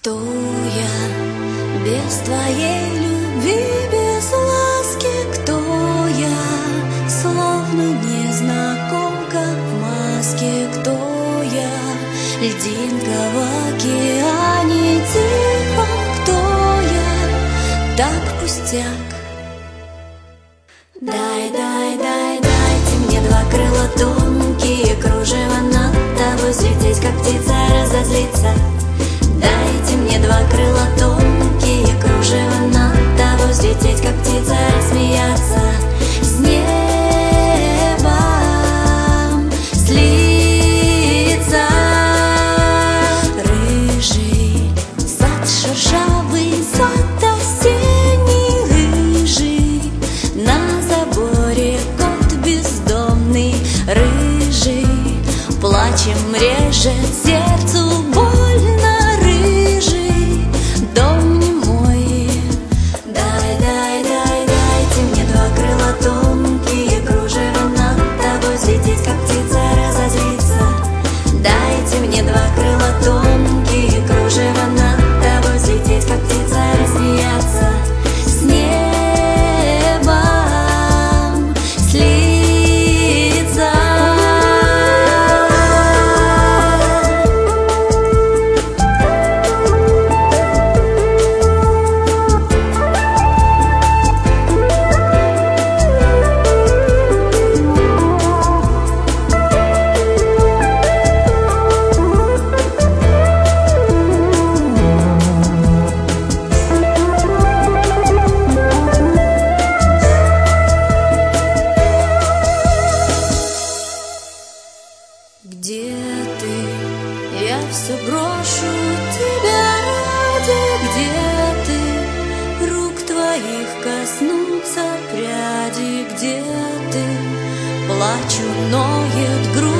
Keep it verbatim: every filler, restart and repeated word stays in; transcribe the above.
Кто я без твоей любви, без ласки? Кто я, словно незнакомка в маске? Кто я, льдинка в океане тихом? Кто я, так пустяк? Дай, дай, дай, дайте мне два крыла тонкие, кружева над тобой светить, как птица разозлиться. Дайте мне два крыла тонкие, кружева над тобой светить, как птица рассмеяться. С небом слиться. Рыжий сад шершавый, сад осенний, рыжий на заборе кот бездомный, рыжий плачем режет сердцу больно. Дом не мой. Дай, дай, дай, дайте мне два крыла тонкие, кружева над тобой светить, как птица разозлиться. Дайте мне два крыла тонкие, кружева над тобой светить, как птица рассмеяться. С небом слиться. Где ты? Я все брошу тебя ради. Где ты? Рук твоих коснутся пряди. Где ты? Плачу, ноет грудь.